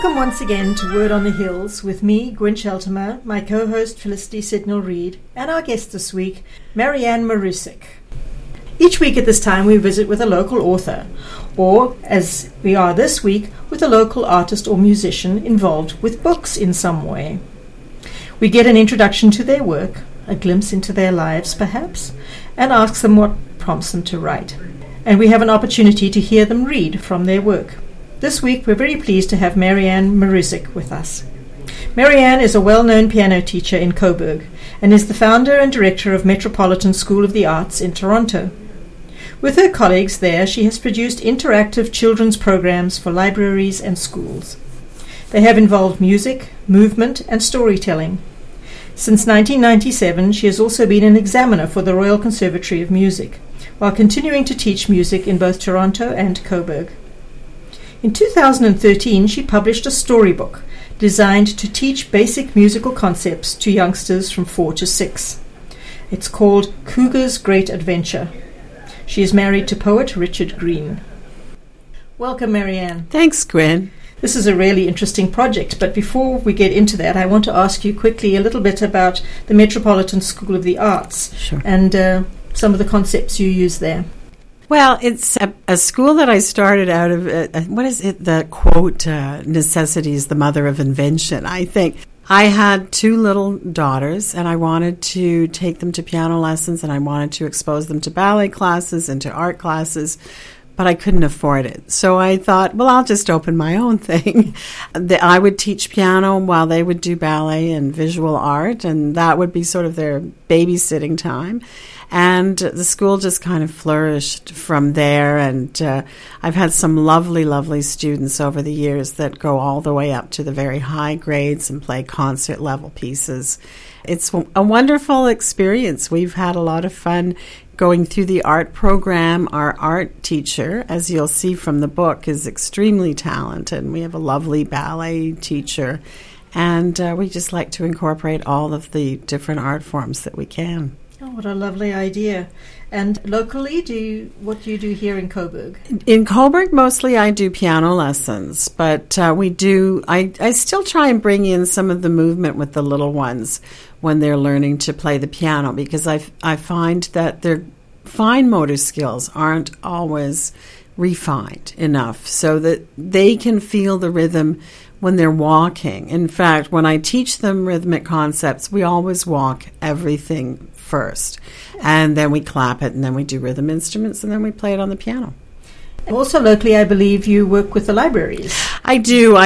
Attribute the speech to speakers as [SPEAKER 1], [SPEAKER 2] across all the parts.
[SPEAKER 1] Welcome once again to Word on the Hills with me, Gwen Sheltimer, my co-host Felicity Sidnell-Reid, and our guest this week, Marianne Marusic. Each week at this time we visit with a local author, or, as we are this week, with a local artist or musician involved with books in some way. We get an introduction to their work, a glimpse into their lives perhaps, and ask them what prompts them to write. And we have an opportunity to hear them read from their work. This week we're very pleased to have Marianne Marusic with us. Marianne is a well-known piano teacher in Coburg and is the founder and director of Metropolitan School of the Arts in Toronto. With her colleagues there, she has produced interactive children's programs for libraries and schools. They have involved music, movement, and storytelling. Since 1997, she has also been an examiner for the Royal Conservatory of Music, while continuing to teach music in both Toronto and Coburg. In 2013, she published a storybook designed to teach basic musical concepts to youngsters from 4 to 6. It's called Cougar's Great Adventure. She is married to poet Richard Green. Welcome, Marianne.
[SPEAKER 2] Thanks, Gwen.
[SPEAKER 1] This is a really interesting project, but before we get into that, I want to ask you quickly a little bit about the Metropolitan School of the Arts.
[SPEAKER 2] Sure.
[SPEAKER 1] And some of the concepts you use there.
[SPEAKER 2] Well, it's a school that I started out of, the quote, necessity is the mother of invention. I think I had 2 little daughters, and I wanted to take them to piano lessons, and I wanted to expose them to ballet classes and to art classes, but I couldn't afford it. So I thought, well, I'll just open my own thing. I would teach piano while they would do ballet and visual art, and that would be sort of their babysitting time. And the school just kind of flourished from there, and I've had some lovely, lovely students over the years that go all the way up to the very high grades and play concert-level pieces. It's a wonderful experience. We've had a lot of fun going through the art program. Our art teacher, as you'll see from the book, is extremely talented. We have a lovely ballet teacher, and we just like to incorporate all of the different art forms that we can.
[SPEAKER 1] Oh, what a lovely idea. And locally, what do you do here in Coburg?
[SPEAKER 2] In Coburg, mostly I do piano lessons, but I still try and bring in some of the movement with the little ones when they're learning to play the piano, because I find that their fine motor skills aren't always refined enough so that they can feel the rhythm when they're walking. In fact, when I teach them rhythmic concepts, we always walk everything first, and then we clap it, and then we do rhythm instruments, and then we play it on the piano.
[SPEAKER 1] Also locally, I believe you work with the libraries.
[SPEAKER 2] I do.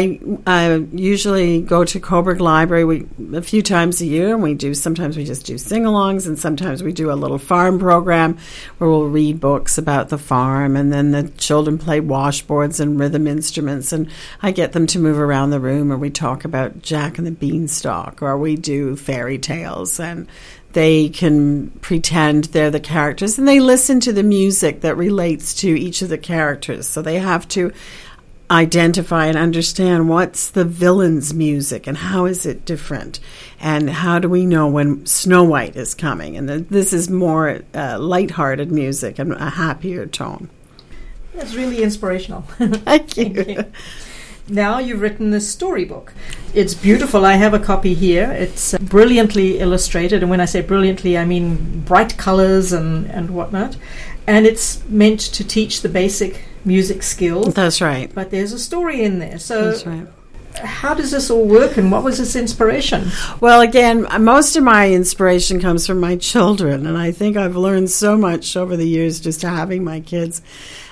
[SPEAKER 2] I usually go to Coburg Library a few times a year, and sometimes we just do sing-alongs, and sometimes we do a little farm program where we'll read books about the farm, and then the children play washboards and rhythm instruments, and I get them to move around the room, or we talk about Jack and the Beanstalk, or we do fairy tales, and they can pretend they're the characters, and they listen to the music that relates to each of the characters. So they have to identify and understand what's the villain's music and how is it different, and how do we know when Snow White is coming. And this is more lighthearted music and a happier tone.
[SPEAKER 1] That's really inspirational.
[SPEAKER 2] Thank you.
[SPEAKER 1] Thank you. Now you've written this storybook. It's beautiful. I have a copy here. It's brilliantly illustrated, and when I say brilliantly, I mean bright colors and whatnot. And it's meant to teach the basic music skills.
[SPEAKER 2] That's right.
[SPEAKER 1] But there's a story in there. So
[SPEAKER 2] that's right.
[SPEAKER 1] How does this all work, and what was its inspiration?
[SPEAKER 2] Well, again, most of my inspiration comes from my children, and I think I've learned so much over the years just having my kids.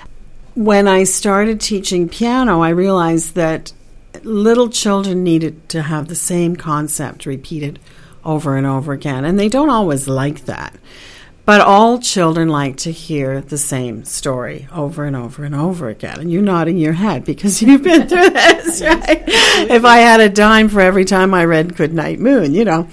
[SPEAKER 2] When I started teaching piano, I realized that little children needed to have the same concept repeated over and over again, and they don't always like that. But all children like to hear the same story over and over and over again. And you're nodding your head because you've been through this, right? If I had a dime for every time I read Goodnight Moon,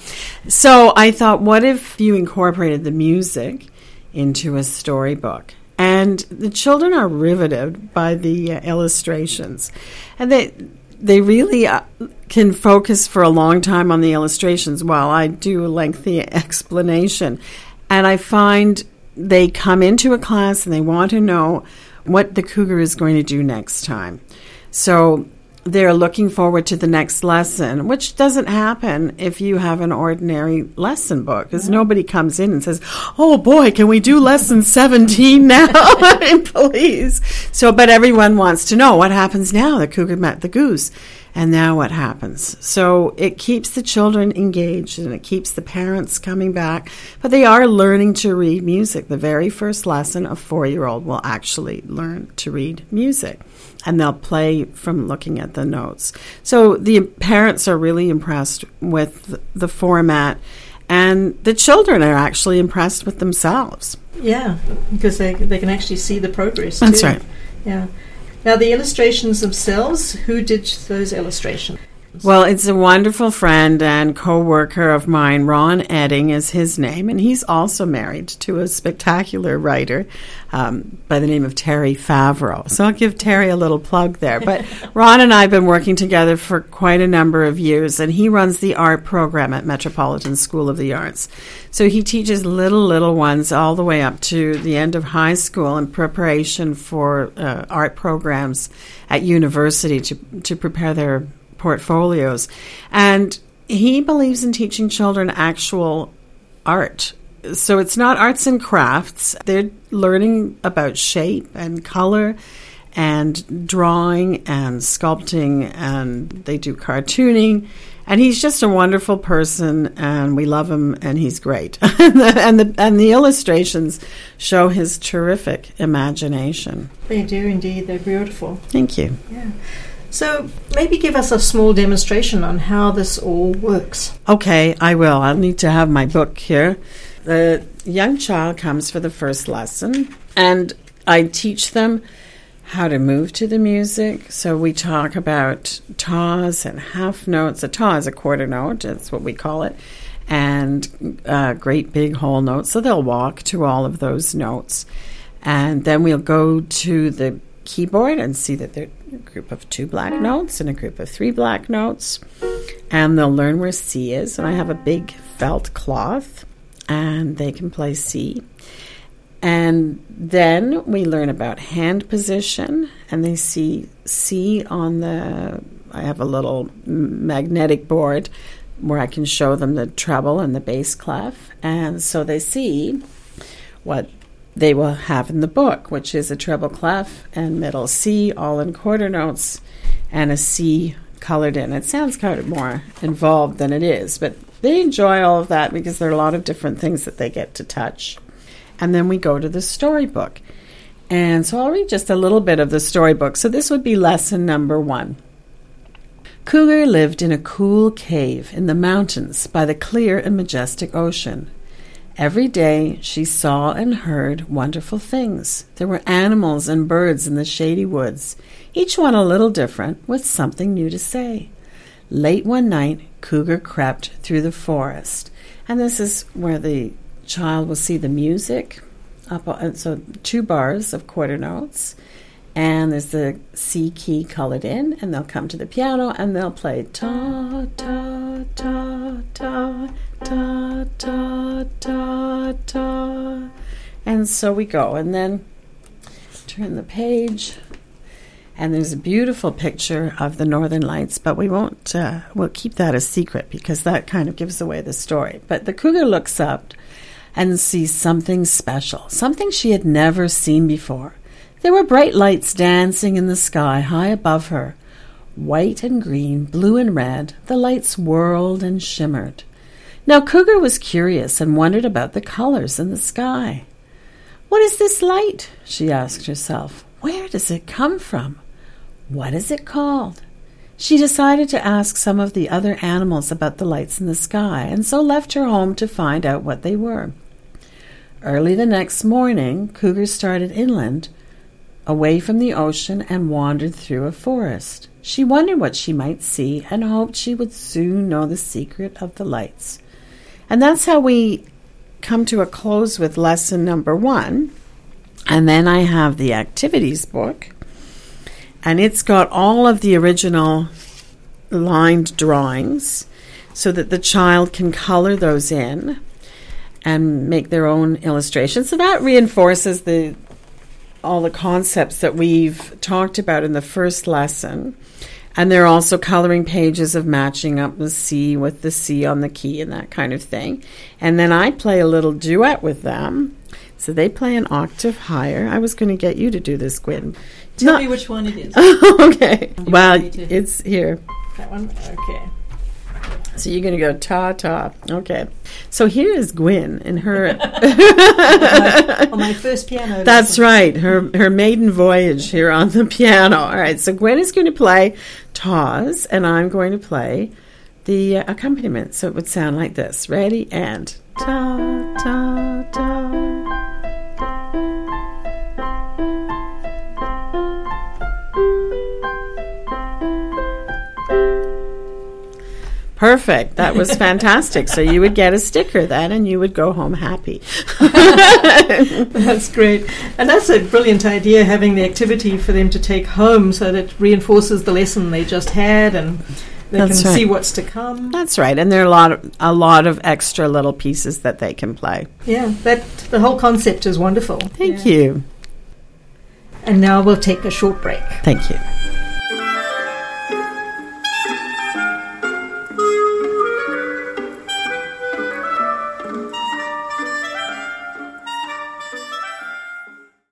[SPEAKER 2] So I thought, what if you incorporated the music into a storybook? And the children are riveted by the illustrations. And they really can focus for a long time on the illustrations while I do a lengthy explanation. And I find they come into a class and they want to know what the cougar is going to do next time. So they're looking forward to the next lesson, which doesn't happen if you have an ordinary lesson book, because nobody comes in and says, oh boy, can we do lesson 17 now? Please. So, but everyone wants to know what happens now. The cougar met the goose. And now what happens? So it keeps the children engaged and it keeps the parents coming back. But they are learning to read music. The very first lesson, a 4-year-old will actually learn to read music. And they'll play from looking at the notes. So the parents are really impressed with the format. And the children are actually impressed with themselves.
[SPEAKER 1] Yeah, because they can actually see the progress too.
[SPEAKER 2] That's right.
[SPEAKER 1] Yeah. Now, the illustrations themselves, who did those illustrations?
[SPEAKER 2] Well, it's a wonderful friend and co-worker of mine. Ron Edding is his name, and he's also married to a spectacular writer by the name of Terry Favreau. So I'll give Terry a little plug there. But Ron and I have been working together for quite a number of years, and he runs the art program at Metropolitan School of the Arts. So he teaches little ones all the way up to the end of high school in preparation for art programs at university to prepare their portfolios. And he believes in teaching children actual art. So it's not arts and crafts. They're learning about shape and color and drawing and sculpting, and they do cartooning. And he's just a wonderful person, and we love him, and he's great. and the illustrations show his terrific imagination.
[SPEAKER 1] They do indeed. They're beautiful.
[SPEAKER 2] Thank you.
[SPEAKER 1] Yeah. So maybe give us a small demonstration on how this all works.
[SPEAKER 2] Okay, I will. I'll need to have my book here. The young child comes for the first lesson, and I teach them how to move to the music. So we talk about taws and half notes. A taw is a quarter note, that's what we call it, and great big whole notes. So they'll walk to all of those notes. And then we'll go to the keyboard and see that they're a group of 2 black notes and a group of 3 black notes. And they'll learn where C is. And I have a big felt cloth, and they can play C. And then we learn about hand position, and they see C on I have a little magnetic board where I can show them the treble and the bass clef. And so they see what they will have in the book, which is a treble clef and middle C, all in quarter notes, and a C colored in. It sounds kind of more involved than it is, but they enjoy all of that because there are a lot of different things that they get to touch. And then we go to the storybook. And so I'll read just a little bit of the storybook. So this would be lesson number 1. Cougar lived in a cool cave in the mountains by the clear and majestic ocean. Every day she saw and heard wonderful things. There were animals and birds in the shady woods, each one a little different, with something new to say. Late one night, Cougar crept through the forest. And this is where the child will see the music. So 2 bars of quarter notes. And there's the C key colored in, and they'll come to the piano and they'll play ta, ta, ta, ta, ta, ta, ta, ta. And so we go, and then turn the page, and there's a beautiful picture of the Northern Lights, but we won't, we'll keep that a secret because that kind of gives away the story. But the cougar looks up and sees something special, something she had never seen before. There were bright lights dancing in the sky high above her. White and green, blue and red, the lights whirled and shimmered. Now Cougar was curious and wondered about the colors in the sky. "What is this light?" she asked herself. "Where does it come from? What is it called?" She decided to ask some of the other animals about the lights in the sky, and so left her home to find out what they were. Early the next morning, Cougar started inland, away from the ocean, and wandered through a forest. She wondered what she might see and hoped she would soon know the secret of the lights. And that's how we come to a close with lesson number 1. And then I have the activities book, and it's got all of the original lined drawings so that the child can color those in and make their own illustrations. So that reinforces all the concepts that we've talked about in the first lesson. And they're also coloring pages of matching up the C with the C on the key and that kind of thing. And then I play a little duet with them. So they play an octave higher. I was going to get you to do this, Gwen.
[SPEAKER 1] Tell me which one it is.
[SPEAKER 2] Okay. Well, it's here.
[SPEAKER 1] That one? Okay.
[SPEAKER 2] So you're going to go ta-ta. Okay. So here is Gwen in her...
[SPEAKER 1] on my first piano.
[SPEAKER 2] That's right. Her maiden voyage here on the piano. All right. So Gwen is going to play tas, and I'm going to play the accompaniment. So it would sound like this. Ready? And ta, ta, ta. Perfect. That was fantastic. So you would get a sticker then, and you would go home happy.
[SPEAKER 1] That's great. And that's a brilliant idea, having the activity for them to take home so that it reinforces the lesson they just had, and they can see what's to come.
[SPEAKER 2] That's right. And there are a lot of extra little pieces that they can play.
[SPEAKER 1] Yeah, the whole concept is wonderful.
[SPEAKER 2] Thank you.
[SPEAKER 1] And now we'll take a short break.
[SPEAKER 2] Thank you.